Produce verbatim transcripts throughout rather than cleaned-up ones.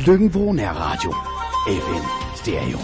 Lykken på Nærradio. F M Stereo.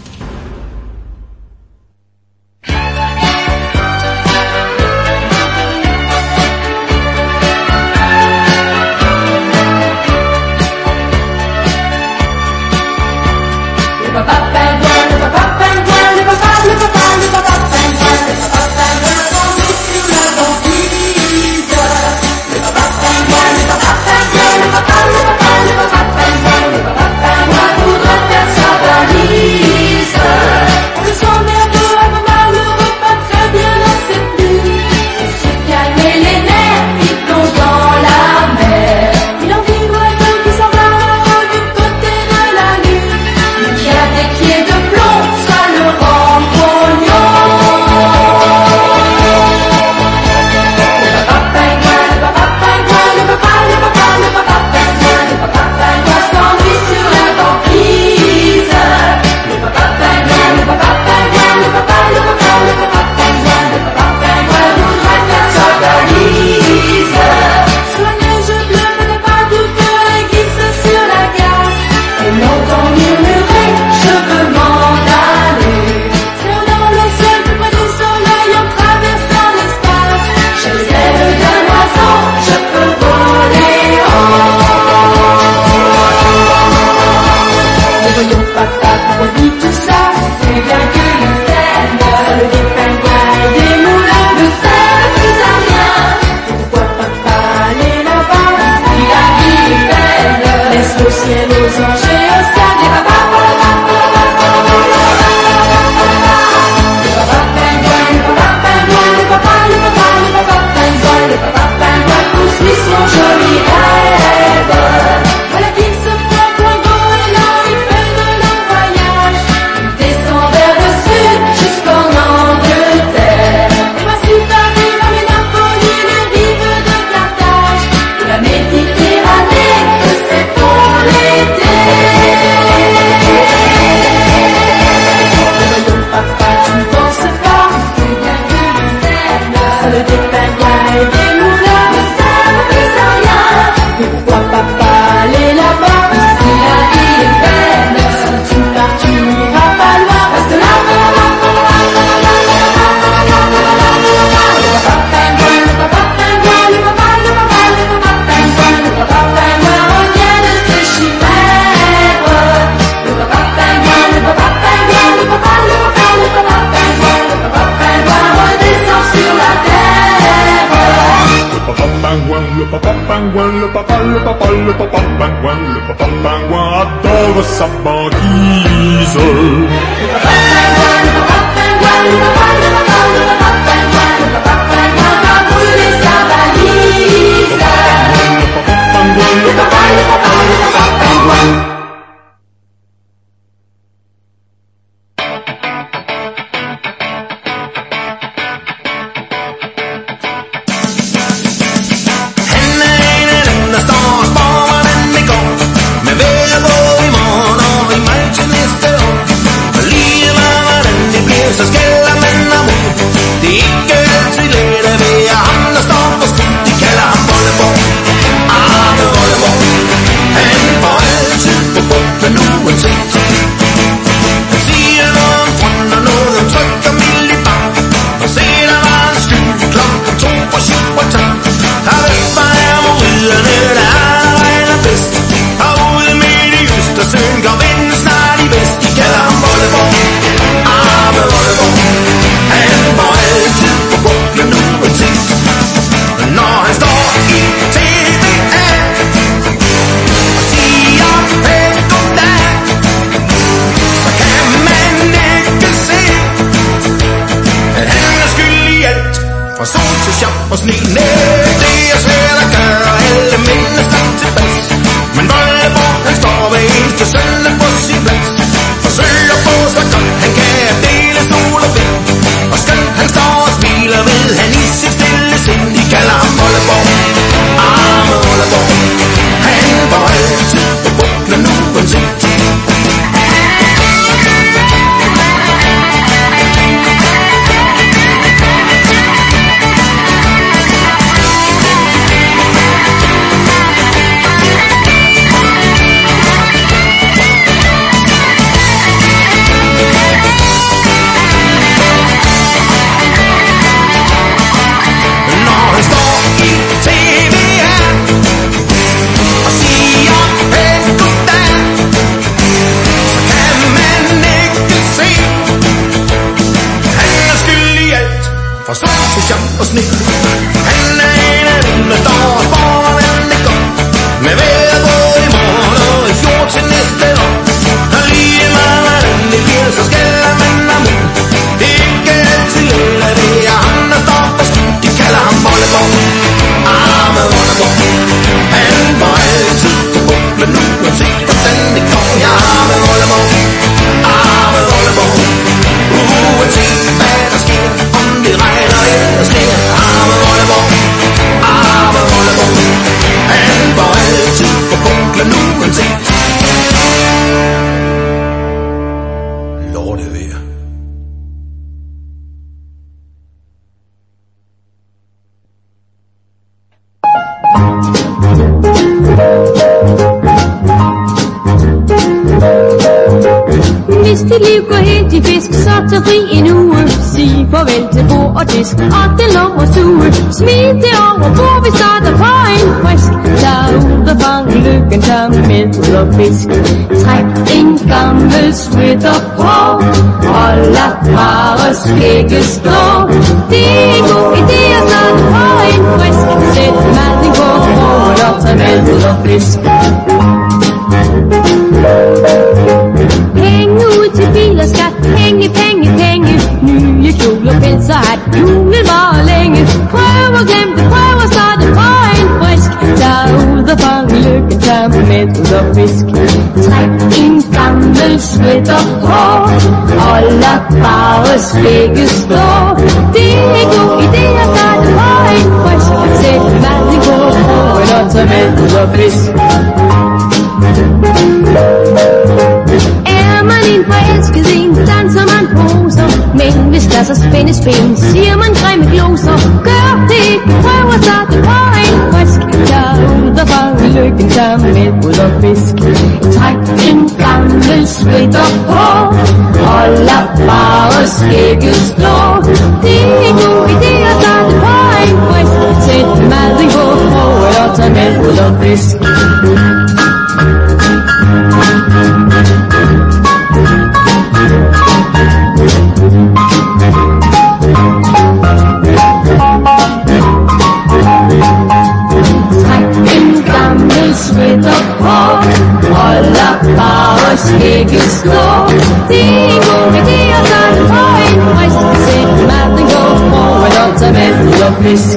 Le papa, le papa, le papa pingouin, le papa pingouin adore sa banquise. Le papa pingouin, le papa pingouin, le papa, le papa, le papa pingouin, le papa pingouin va brûler sa valise. Le papa pingouin, le papa, le papa, le papa pingouin. til jam og sne. Han er en af dem, der står foran det går. Med vejret både i morgen og i fjor til næste år. Og lige meget hvordan det bliver, så skal man have mod. Det er ikke altid eller det er ham, der står for skud. De kalder ham Volleborg, arme Volleborg. Han får altid på buklen nu, uanset hvordan det går. Ja, arme Volleborg, arme Volleborg. Uanset hvad der sker, om det regner eller sner. Arme Volleborg, arme Volleborg. Han får altid på buklen nu, uanset lortevejr. Hvis dit liv går helt i fisk, så tag fri en uge. Sig farvel til bord og disk, og det lov og suge. Smid det over bord, vi starter på en frisk. Tag ud og fang lykken, tag med ud og fisk. Træk en gammel sweater på, og lad bare skægget stå. Det er en god idé at starte på en frisk. Sæt maden på bordet og tag med ud og fisk. Penge ud til bil og skat, penge, penge, penge. Nye kjoler, pelser, hat, julen var længe. Prøv at glemme det, prøv at starte på en frisk. Tag ud og fang lykken, tag med ud og fisk. Træk en gammel sweater på, og lad bare skægget stå. Det er en god idé at starte på en frisk. Sæt maden på bordet og tag med ud og fisk. Er man en forelsket en, danser man poser. Men hvis der så spændes ben, siger man grimme gloser. Gør det ikke, prøv at starte på en frisk. Tag ud og fang lykken, tag med ud og fisk. Træk en gammel sweater på, og lad bare skægget stå. Det er en god idé at starte på en frisk. Sæt maden på bordet og tag med ud og fisk. Træk en gammel sweater på, og lad bare skægget stå. Det er en god idé at starte på en frisk. Sæt maden gå bordet og tag med ud og fisk.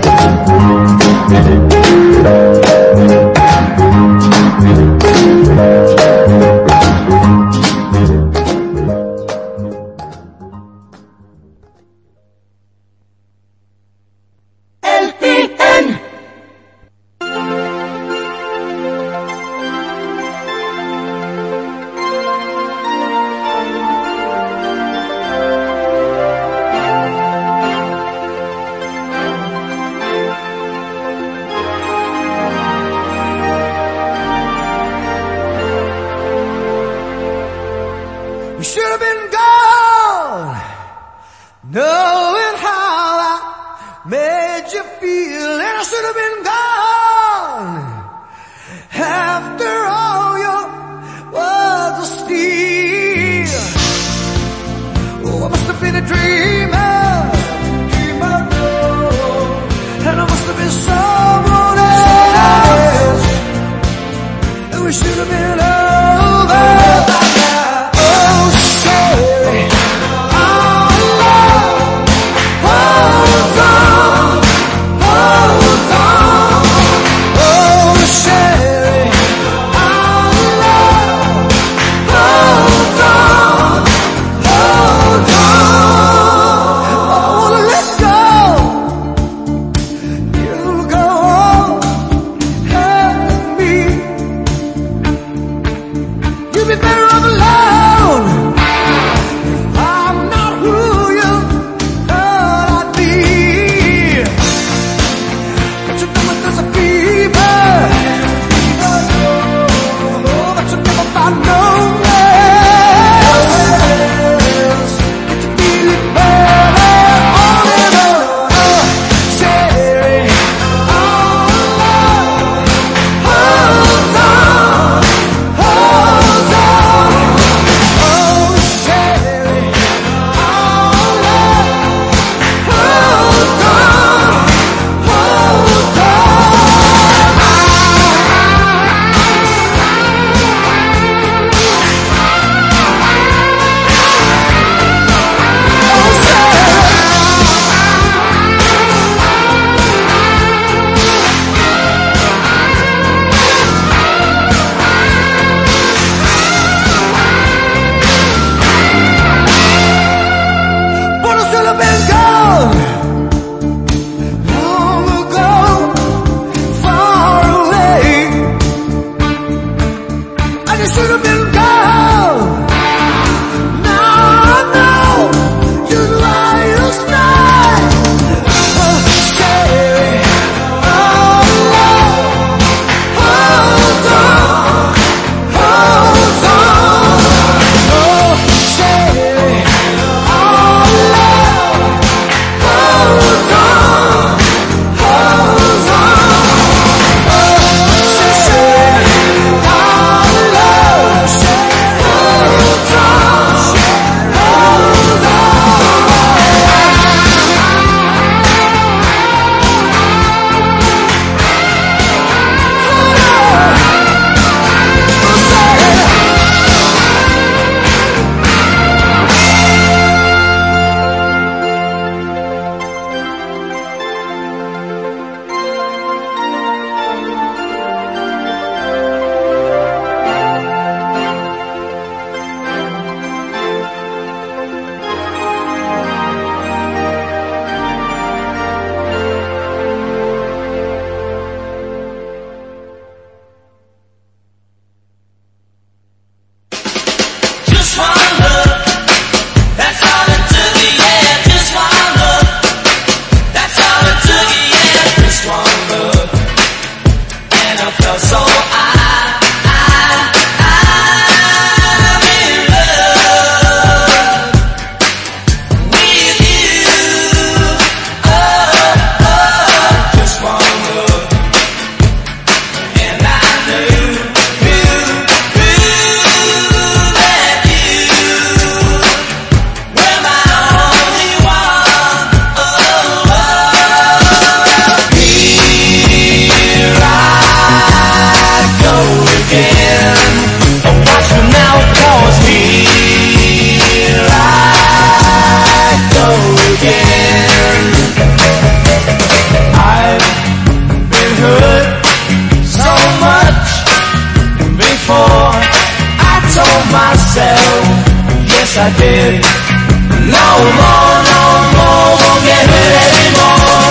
yes I did. No more, no more, won't get hurt anymore.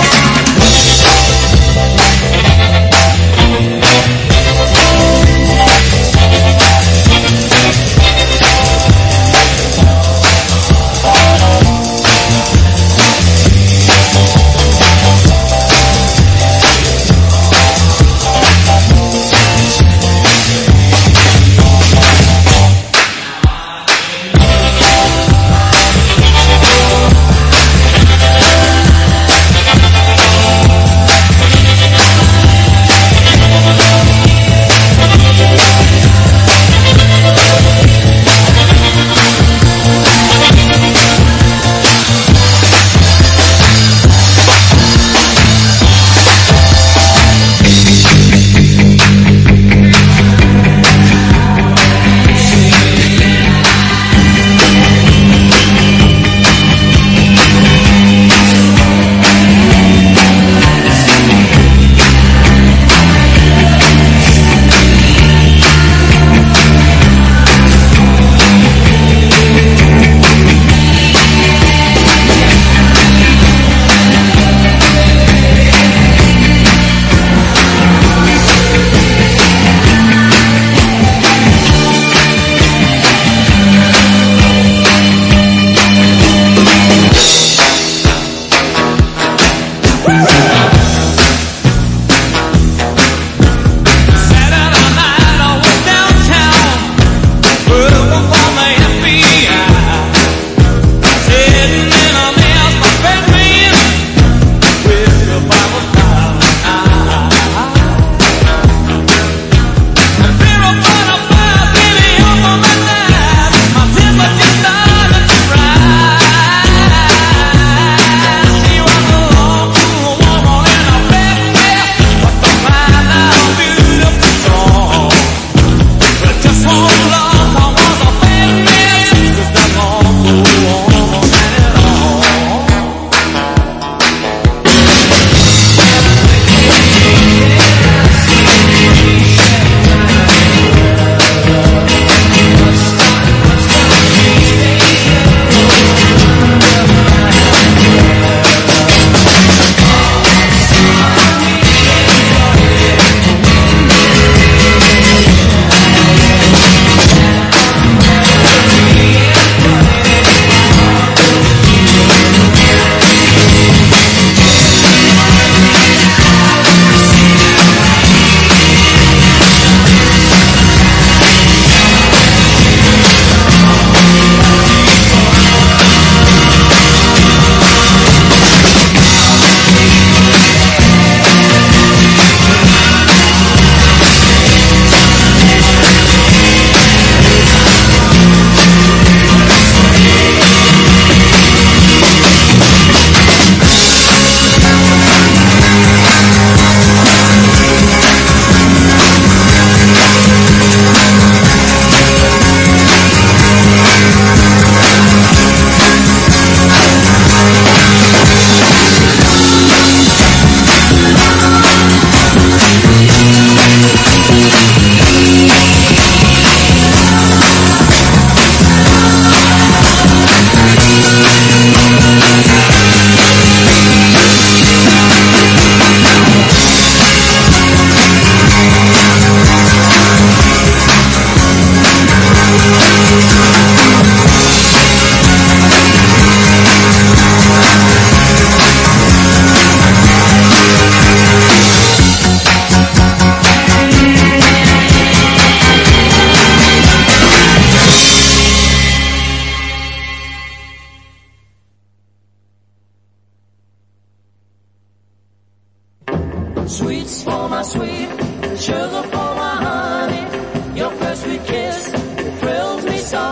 Sweets for my sweet, sugar for my honey. Your first sweet kiss thrills me so.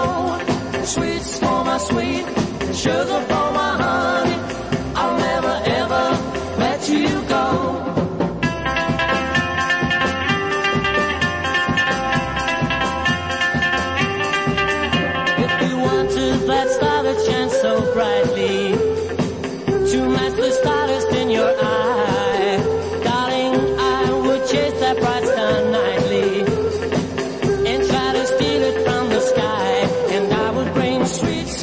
Sweets for my sweet, sugar for my honey. I'll never ever let you go. If you wanted that star that shines so brightly to match the stardust in your eye, darling, I would chase that bright star nightly and try to steal it from the sky, and I would bring sweet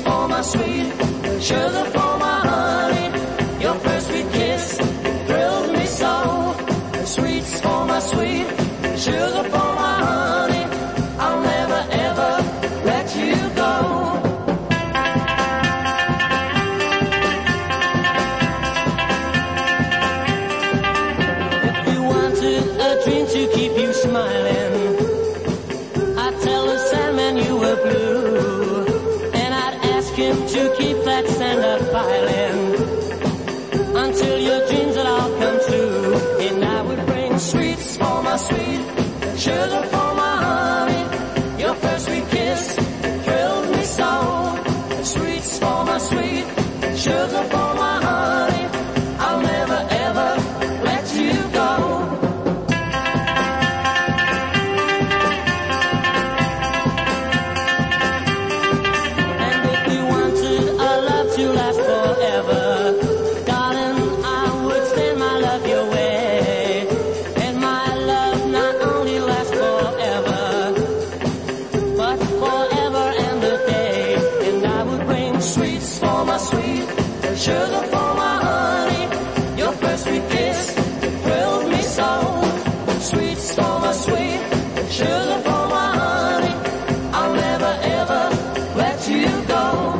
kiss thrilled me so. Sweets for my sweet, sugar for my honey, I'll never ever let you go.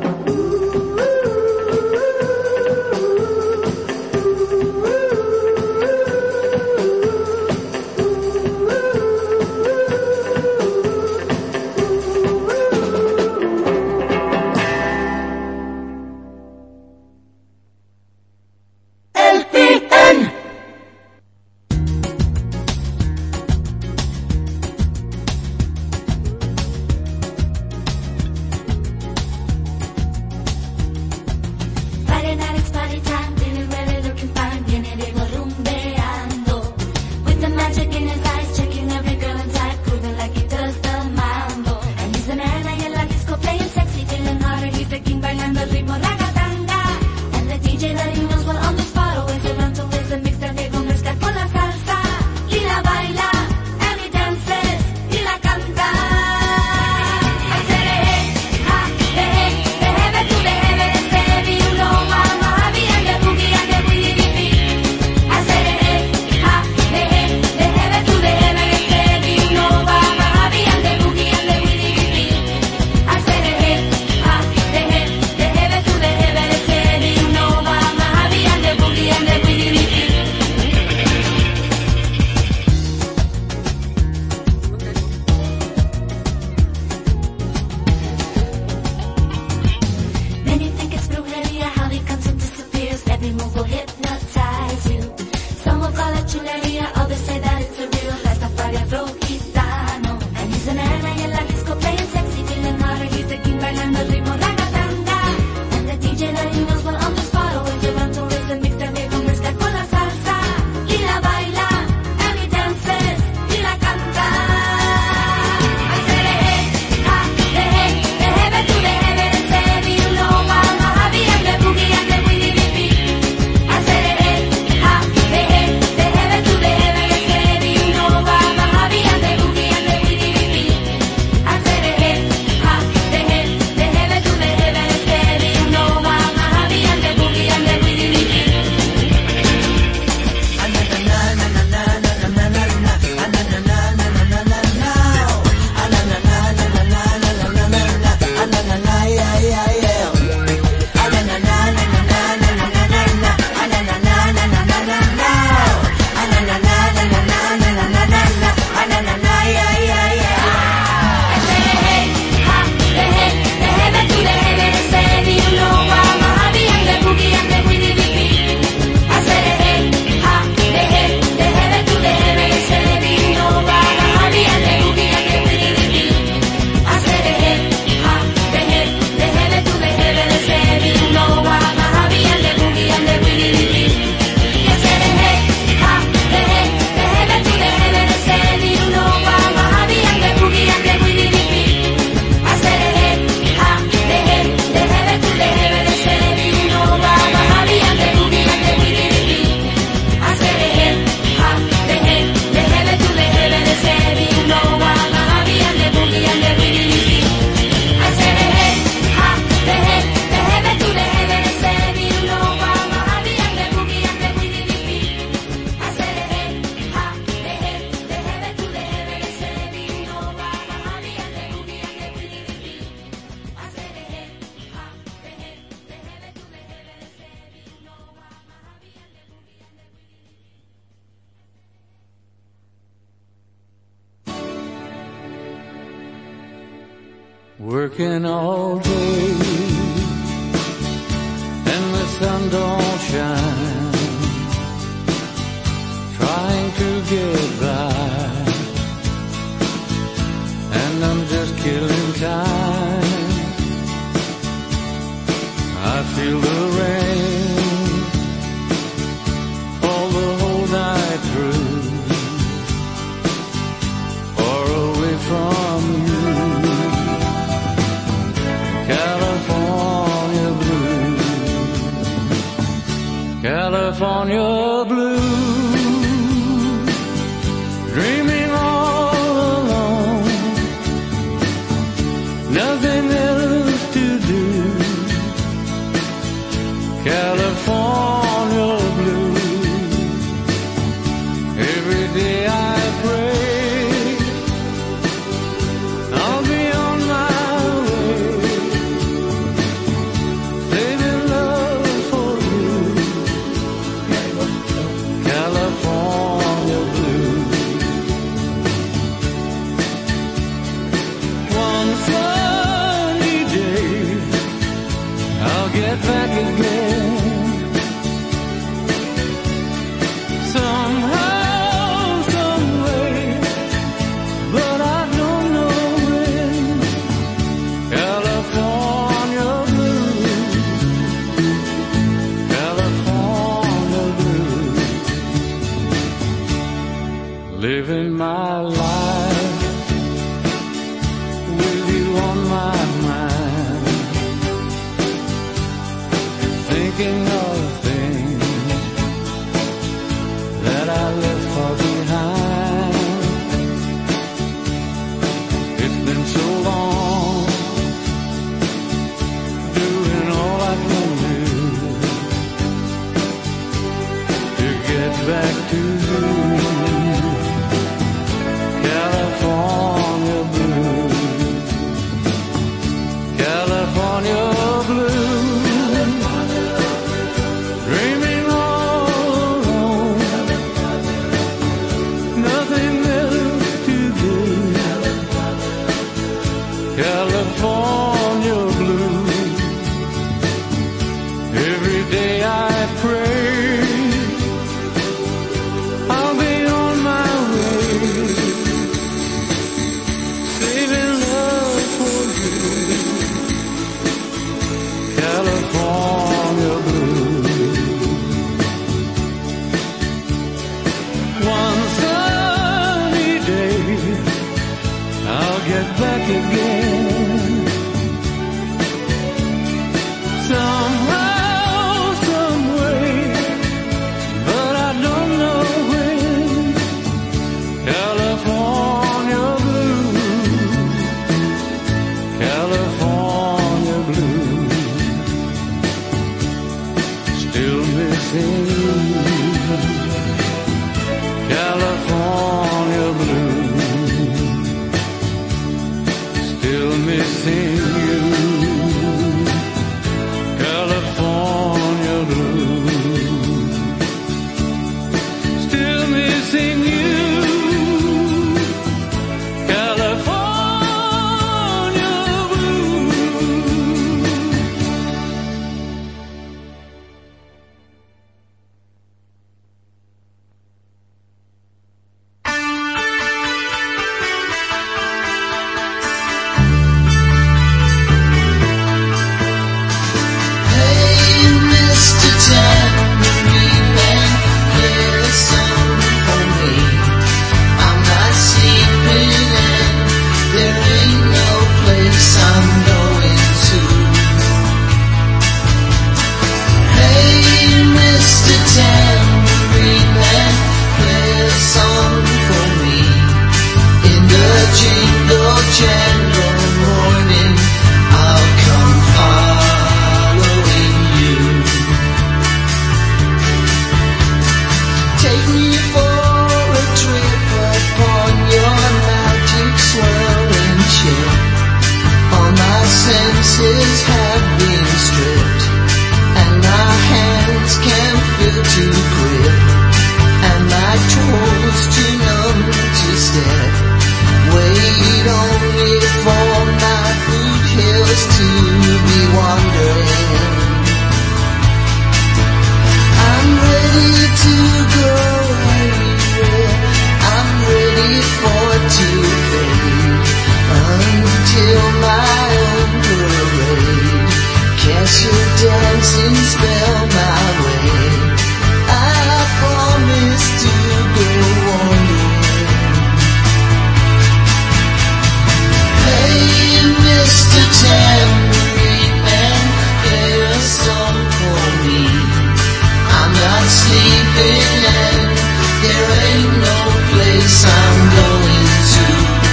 Working all day and the sun don't shine, trying to get by, and I'm just killing time. I feel the rain fall the whole night through, far away from you. California blue, California blue, dreaming all alone, nothing else to do. California blue. living my life with you on my mind, thinking of things that I left far behind. It's been so long doing all I can do to get back to you. California blue, California blue, dreaming all alone, nothing else to do. California blue, every day I pray I'll be on my way, saving love for you. California blue. One sunny day I'll get back again, somehow, some way, but I don't know when. California blue, California blue, still missing you. California blue, still missing you. California blue, still missing you. California blue. Hey, Mister Tambourine Man, play a song for me. I'm not sleeping and there ain't no place I'm going to. Hey, Mister Tambourine Man, play a song for me. In the jingle jangle morning, I'll come following you. Take me for a trip upon your magic swirling ship. All my senses have been stripped, and my hands can't feel to grip, and my toes too numb to step. Wait only for my boot heels to be wandering. I'm ready to go anywhere. I'm ready for to fade until my own parade. Cast your dancing spell my way. I promise to go wandering. Hey, Mister Tambourine Man, play a song for me. I'm not sleeping and there ain't no place I'm going to.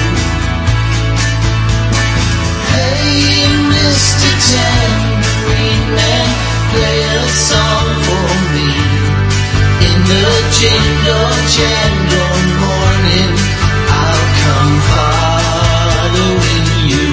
Hey, Mister Tambourine Man, play a song for me. In the jingle jangle morning, I'll come following you.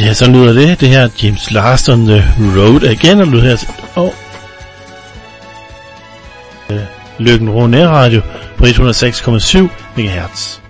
Ja, så lyder det. Det her er James Last on the Road igen, og lyder her og øh, Løkken Rå Nærradio på et hundrede og seks komma syv megahertz.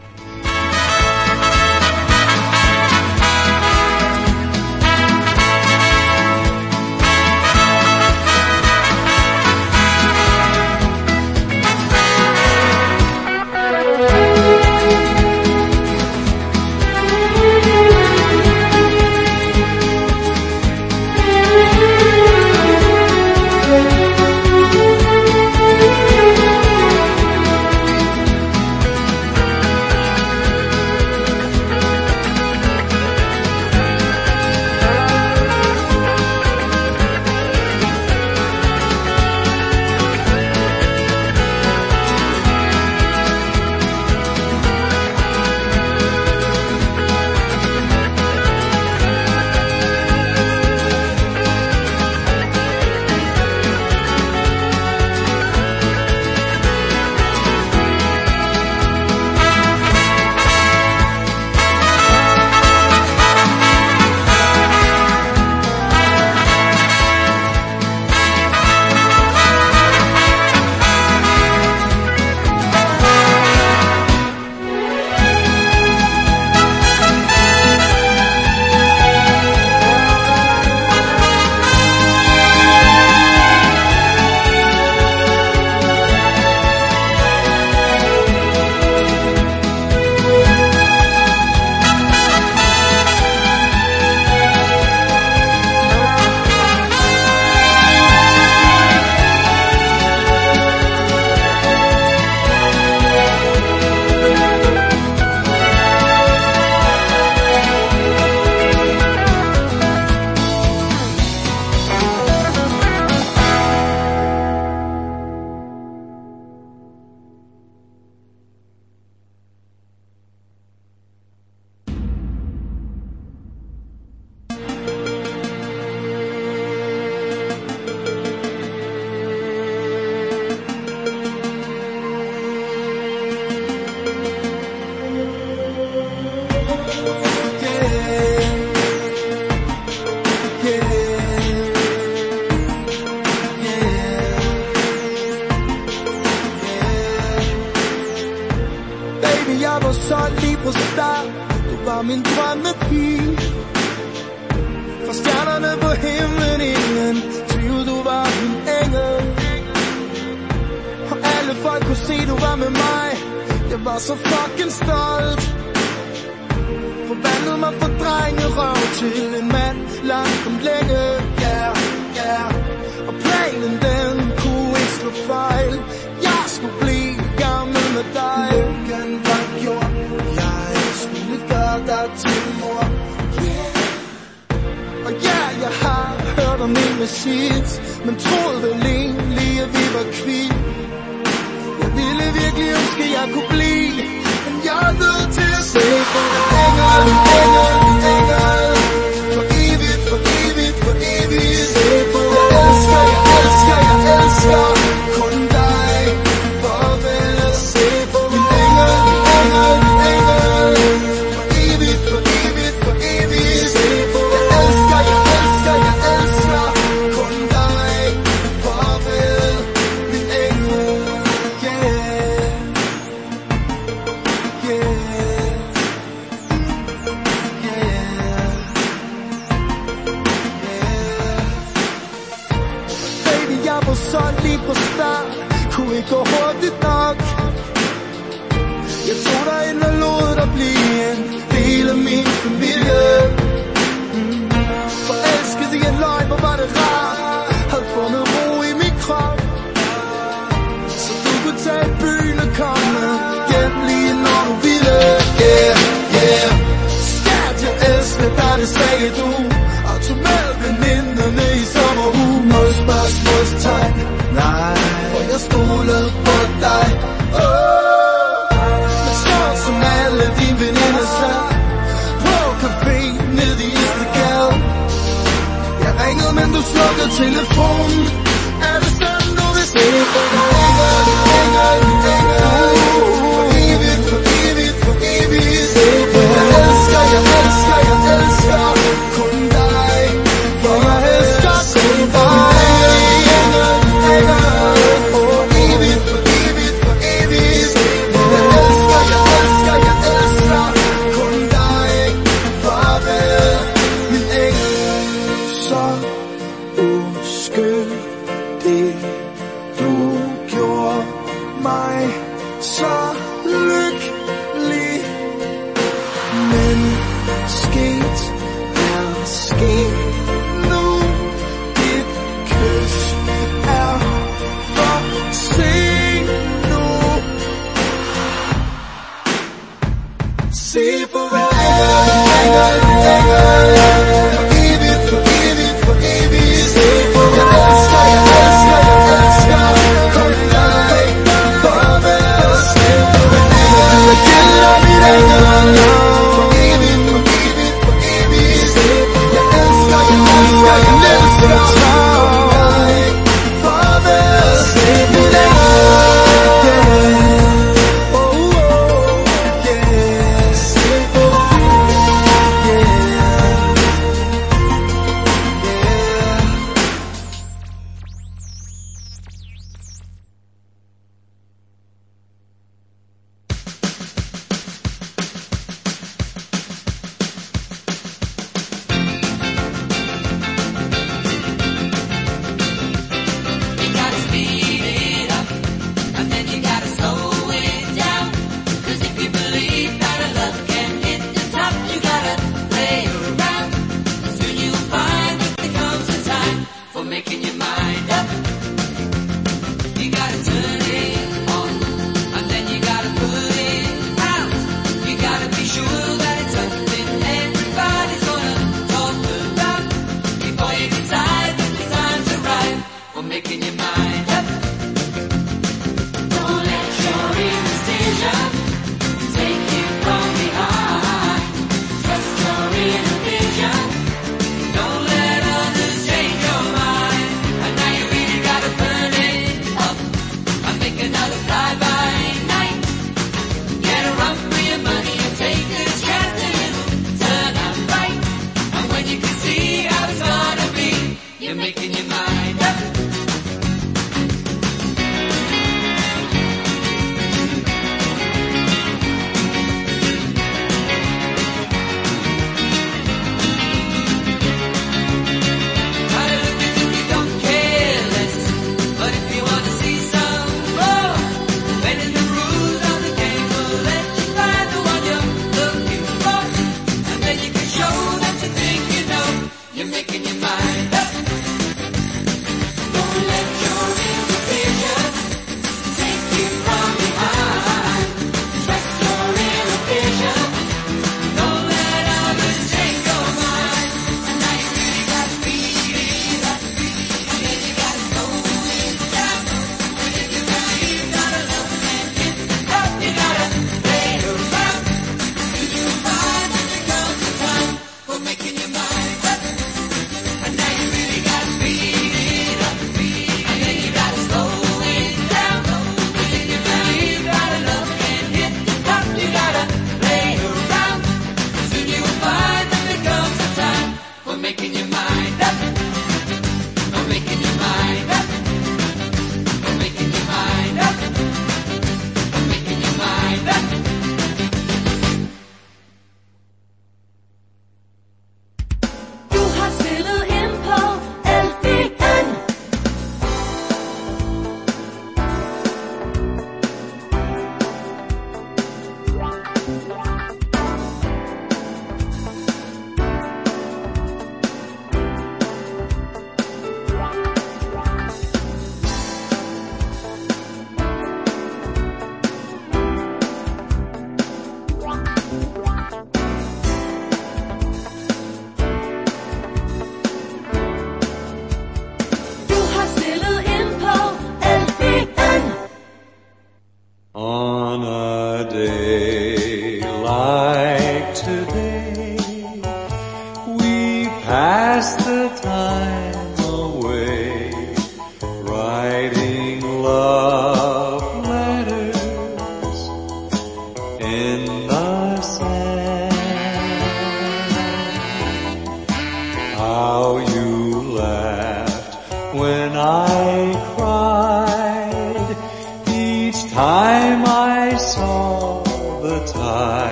Kun See forever, forgive it, forgive it, forgive it. See forever, yes, yes, yes, come like promise. Do it again, love it again. Forgive it, forgive it, forgive it. See yes, yes, yes, yes, come like promise. See forever.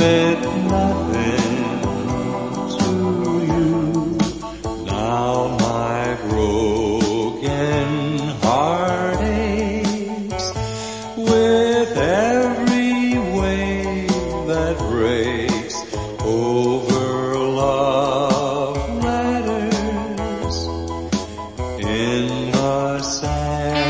meant nothing to you. Now my broken heart aches with every wave that breaks over love letters in the sand.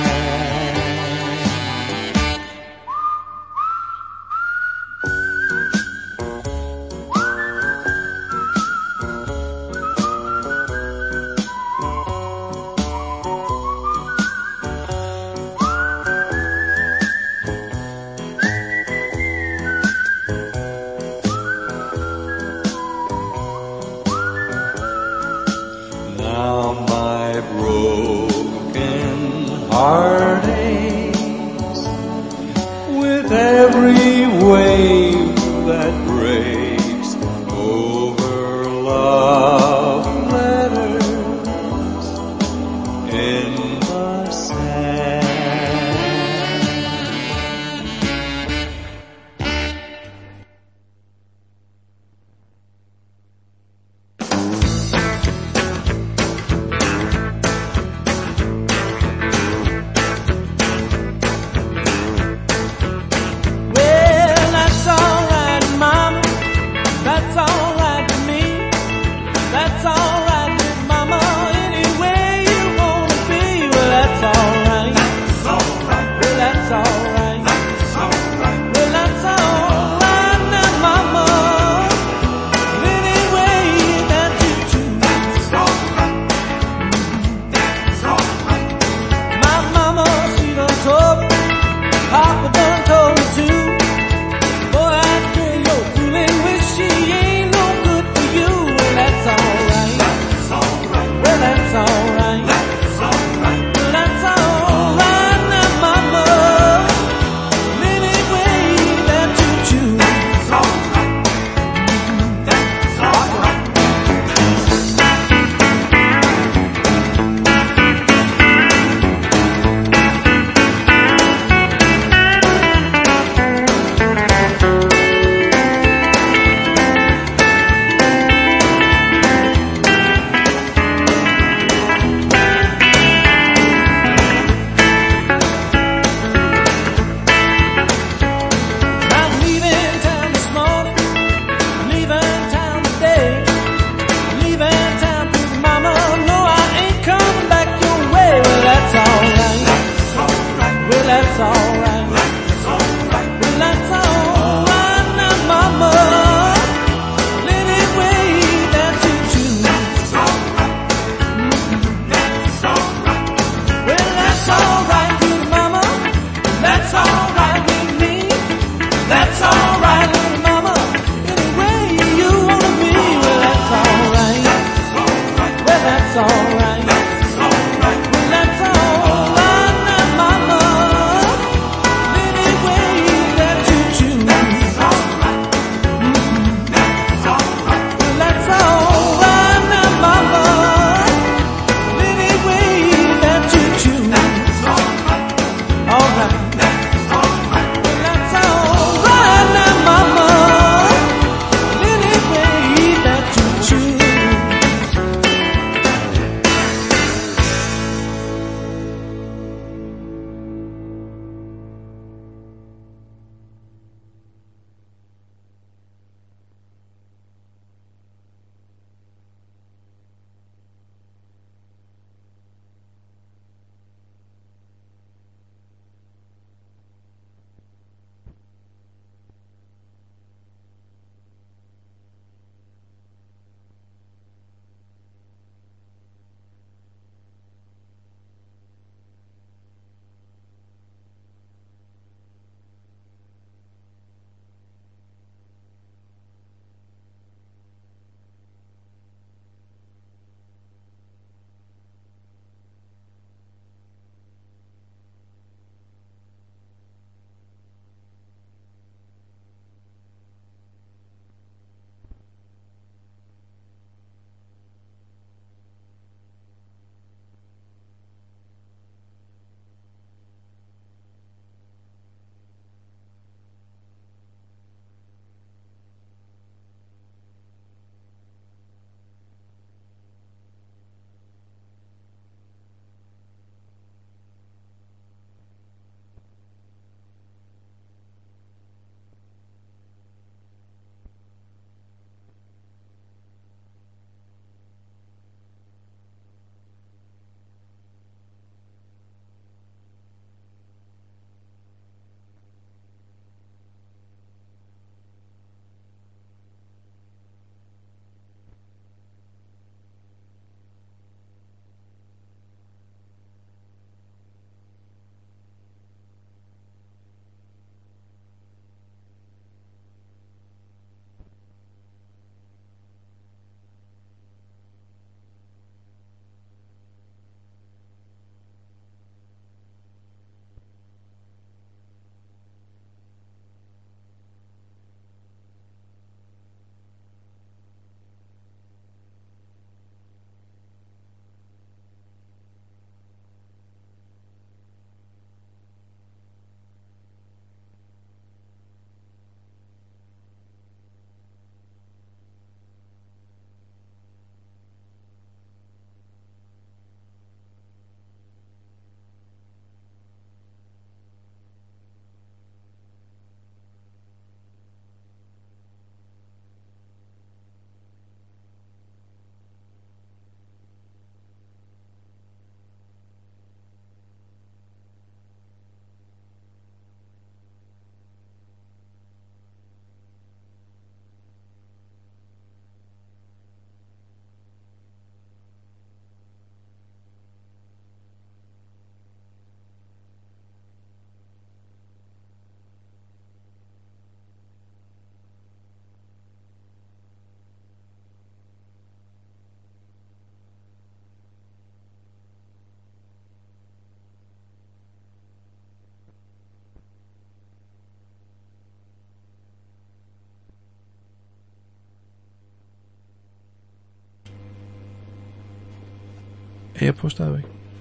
Er jeg på stadigvæk?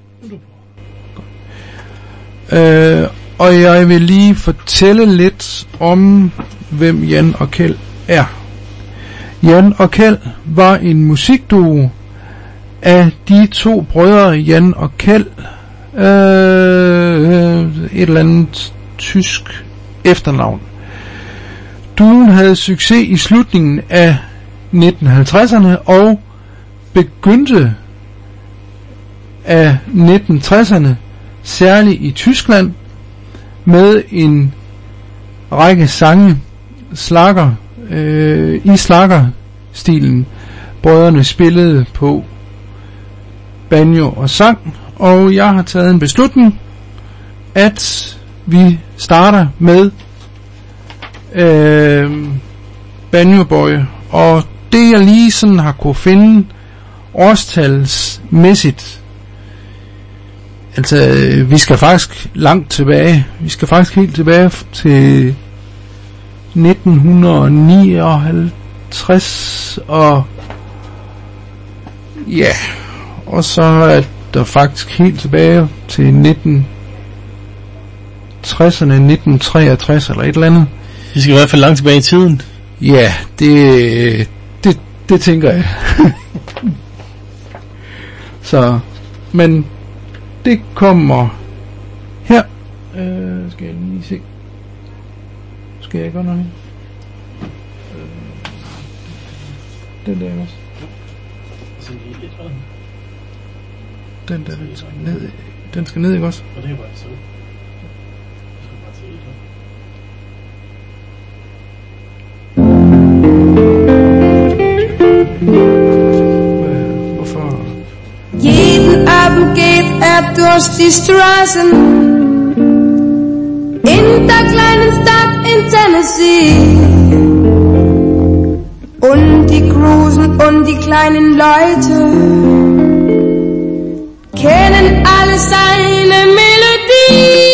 Øh, og jeg vil lige fortælle lidt om, hvem Jan og Kjeld er. Jan og Kjeld var en musikduo af de to brødre Jan og Kjeld, øh, et eller andet tysk efternavn. Duoen havde succes i slutningen af nitten halvtredserne og begyndte af nitten tresserne, særligt i Tyskland, med en række sange slager, øh, i slagerstilen. Brødrene spillede på banjo og sang, og jeg har taget en beslutning, at vi starter med øh, Banjo Boy, og det jeg lige sådan har kunne finde årstalsmæssigt, altså vi skal faktisk langt tilbage, vi skal faktisk helt tilbage til nitten nioghalvtreds, og ja, og så er der faktisk helt tilbage til nitten tresserne, nitten treogtres eller et eller andet. Vi skal i hvert fald langt tilbage i tiden. Ja, det det, det tænker jeg. Så, men det kommer her. Øh, skal jeg lige se. Skal jeg gøre noget her? Øh, den der også. Den der, den skal ned. Den skal ned, ikke også? Og det er bare så. Hvorfor? Jeden Abend geht er durch die Straßen in der kleinen Stadt in Tennessee. Und die Großen und die kleinen Leute kennen alle seine Melodie.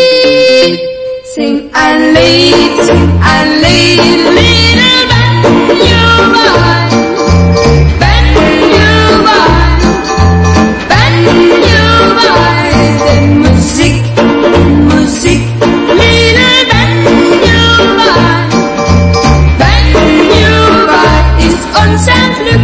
Sing ein Lied, sing ein Lied, little Banjo Boy, Banjo Boy, Banjo Boy. Denn Musik, Musik, little Banjo Boy, Banjo Boy ist unser Glück.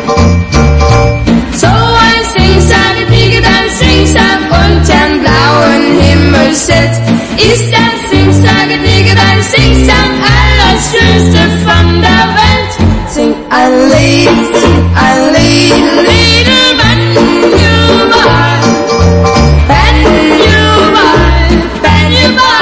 So ein Singsang, Digital Singsang unterm blauen Himmel sitzt, ist ein Singsang, Digital Singsang, allerschönste von der Welt. Sing ein Lied, sing ein Lied, little Banjo Boy, Banjo Boy, Banjo Boy.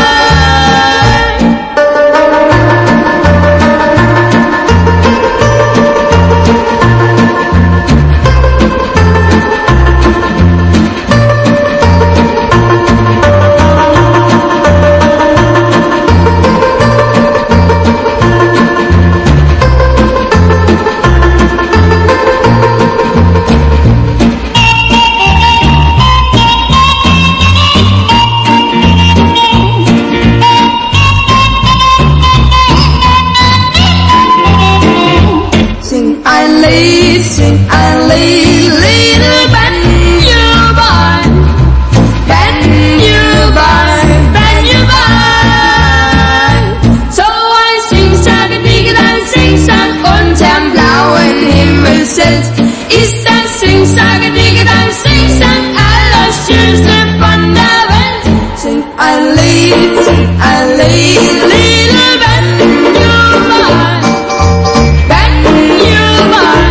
Sing ein Lied, little Banjo Boy, Banjo Boy, Banjo Boy. So ein Singsang, Digital Singsang unterm blauen Himmel sitzt, ist ein Singsang, Digital Singsang, allerschönste von der Welt. Sing ein Lied, sing ein Lied, little Banjo Boy, Banjo Boy.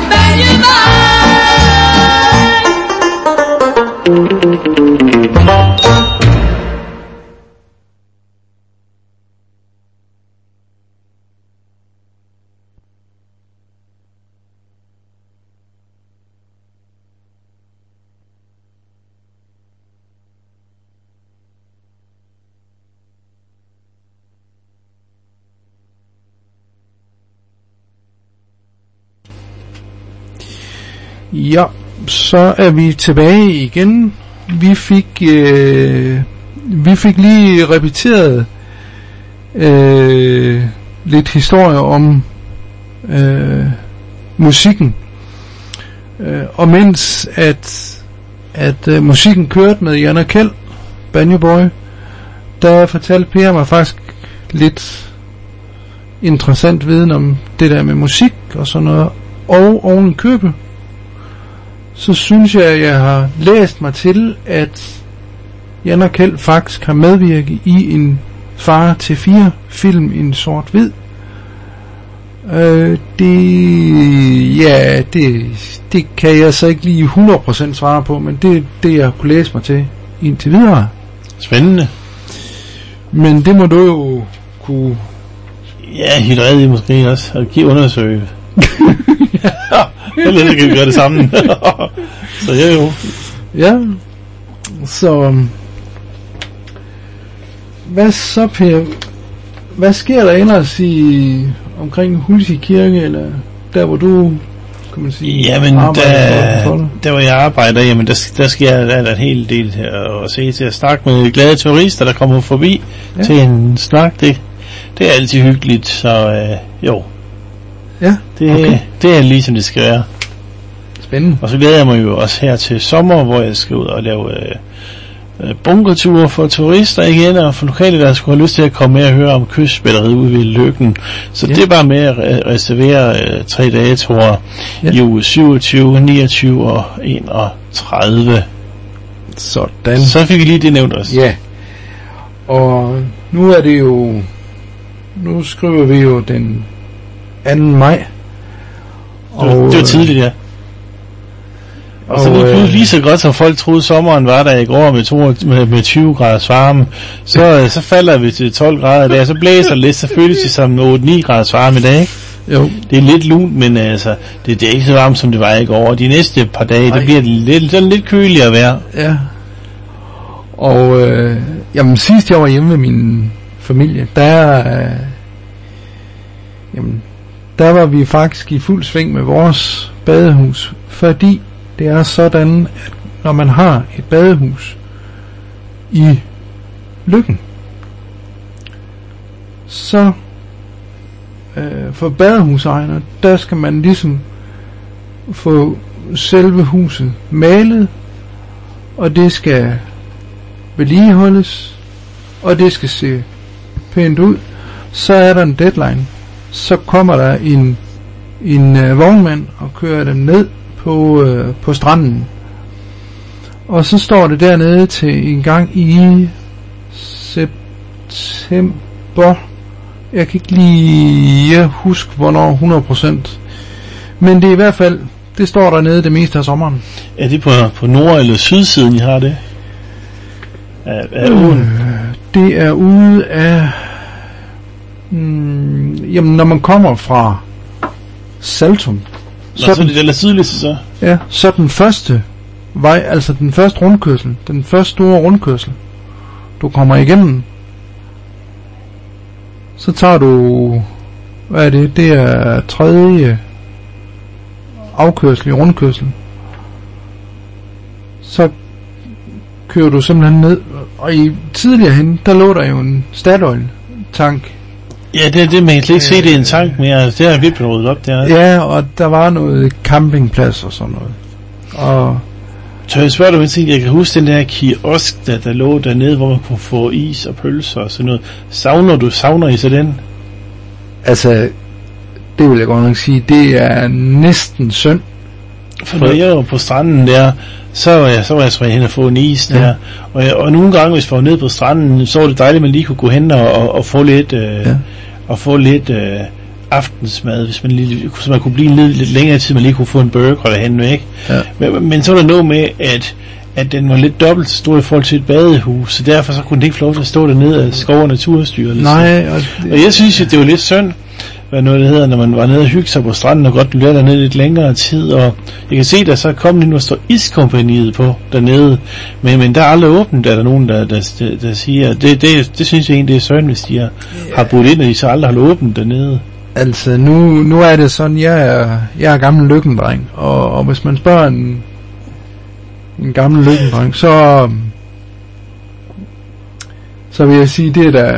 Ja, så er vi tilbage igen. Vi fik øh, vi fik lige repeteret øh, lidt historie om øh, musikken. Øh, og mens at, at uh, musikken kørte med Jan og Kjeld, Banjo Boy, der fortalte Per mig faktisk lidt interessant viden om det der med musik og sådan noget. Og oven i købet, så synes jeg, at jeg har læst mig til, at Jan og Kjeld faktisk har medvirket i en Far til fire film i en sort-hvid. Øh, det, ja, det, det kan jeg så ikke lige hundrede procent svare på, men det er det, jeg kunne læse mig til indtil videre. Spændende. Men det må du jo kunne... Ja, helt redde måske også. Og give undersøge. Ja. Ellers kan vi gøre det sammen. Så ja, jo. Ja. Så... Hvad så, Per? Hvad sker der ellers i omkring Hulsi Kirke, eller der hvor du, kan man sige, jamen, arbejder? Der, der hvor jeg arbejder, jamen der, der sker der, der en hel del her at se til at snakke med glade turister, der kommer forbi ja. Til en snak. Det, det er altid hyggeligt, så øh, jo. Ja, det, okay. Det er lige som det skal være. Spændende. Og så glæder jeg mig jo også her til sommer, hvor jeg skal ud og lave øh, bunkerture for turister igen, og for lokale, der skulle have lyst til at komme med og høre om kystspilleriet ude ved Løkken. Så ja. Det er bare med at re- reservere øh, tre dage, tror jeg, ja. I uge syvogtyve, niogtyve og enogtredive. Sådan. Så fik vi lige det nævnt også. Ja. Og nu er det jo, nu skriver vi jo den anden maj. Og det var, det var tidligt, ja. Og, og så lige, øh, lige så godt som folk troede sommeren var der i går med, to, med, med tyve graders varme, så, så falder vi til tolv grader der, så blæser det lidt, så føles det som otte ni graders varme i dag, ikke? Jo. Det er lidt lunt, men altså, det, det er ikke så varmt som det var i går. De næste par dage, det bliver lidt, sådan lidt køligere vejr. Ja. Og øh, jamen sidst jeg var hjemme med min familie, der øh, jamen, der var vi faktisk i fuld sving med vores badehus, fordi det er sådan, at når man har et badehus i Løkken, så øh, for badehusejere, der skal man ligesom få selve huset malet, og det skal vedligeholdes, og det skal se pænt ud. Så er der en deadline. Så kommer der en, en øh, vognmand og kører dem ned på, øh, på stranden. Og så står det dernede til en gang i september. Jeg kan ikke lige huske, hvornår hundrede procent. Men det er i hvert fald, det står dernede det meste af sommeren. Er det på, på nord- eller sydsiden, I har det? Af, af øh, det er ude af... Mm, jamen, når man kommer fra Saltum, så, Nå, så er det eller sydligt, så? Ja, så den første vej, altså den første rundkørsel, den første store rundkørsel, du kommer igennem, så tager du, hvad er det, det er tredje afkørsel i rundkørselen, så kører du simpelthen ned, og i tidligere hen, der lå der jo en Statoil-tank. Ja, det er det, man kan slet ikke se, det er en tank mere, det har virkelig ryddet op der. Ja, og der var noget campingplads og sådan noget. Og så jeg spørger dig, hvis jeg kan huske den der kiosk, der, der lå dernede, hvor man kunne få is og pølser og sådan noget. Savner du, savner I så den? Altså, det vil jeg godt nok sige, det er næsten synd. For når jeg var på stranden der, så var jeg, så var jeg så hen og få en is ja. Der. Og, jeg, og nogle gange, hvis jeg var nede på stranden, så var det dejligt, at man lige kunne gå hen og, og, og få lidt, øh, ja. og få lidt øh, aftensmad, hvis man lige, så man kunne blive lidt, lidt længere tid, man lige kunne få en burger derhen, ikke? Ja. Men, men så var der noget med, at, at den var lidt dobbelt så stor i forhold til et badehus, så derfor så kunne den ikke få lov til at stå dernede af Skov- og Naturstyrelsen. Nej. Og, det, og jeg synes, at det var lidt synd, hvad noget det hedder, når man var nede og hygge sig på stranden og godt lærte dernede lidt længere tid, og jeg kan se, der så kom lige nu og står Iskompagniet på dernede, men, men der er aldrig åbent, der er der nogen, der, der, der, der siger, det, det, det synes jeg egentlig, det er synd, hvis de har, yeah. har budt ind, og de så aldrig har åbent dernede. Altså, nu, nu er det sådan, jeg er, jeg er gammel Løkkendreng, og, og hvis man spørger en, en gammel Løkkendreng, så, så vil jeg sige, det er der,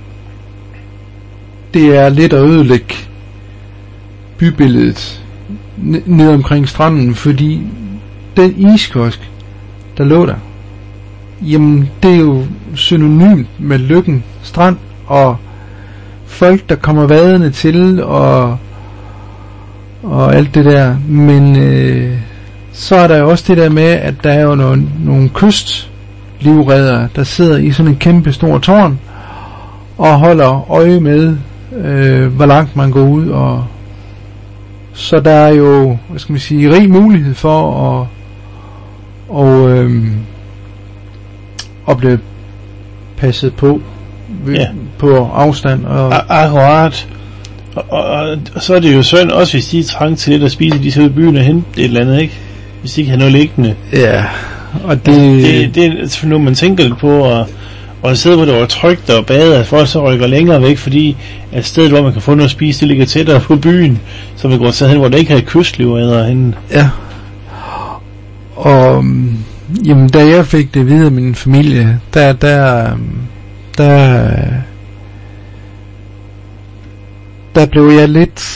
det er lidt at ødelægge bybilledet n- ned omkring stranden, fordi den iskiosk, der lå der, jamen det er jo synonymt med Løkken Strand, og folk, der kommer vadende til, og og alt det der, men øh, så er der jo også det der med, at der er jo nogle, nogle kystlivreddere, der sidder i sådan en kæmpe stor tårn, og holder øje med, øh, hvor langt man går ud, og så der er jo, hvad skal man sige, rig mulighed for at og, øh, at blive passet på ved, ja. på afstand. Og A- akkurat. Og, og, og så er det jo synd, også hvis de er trang til lidt at spise, de skal ud i byen og hente et eller andet, ikke? Hvis de ikke har noget liggende. Ja, og det... Det, det er selvfølgelig noget, man tænker lidt på, og, og et sted, hvor det var trygt og bade, at folk så rykker længere væk, fordi at stedet, hvor man kan få noget at spise, det ligger tættere på byen, så man går hen, hvor der ikke har kystlivredder henne. Ja. Og jamen, da jeg fik det videre af min familie, der, der, der, der blev jeg lidt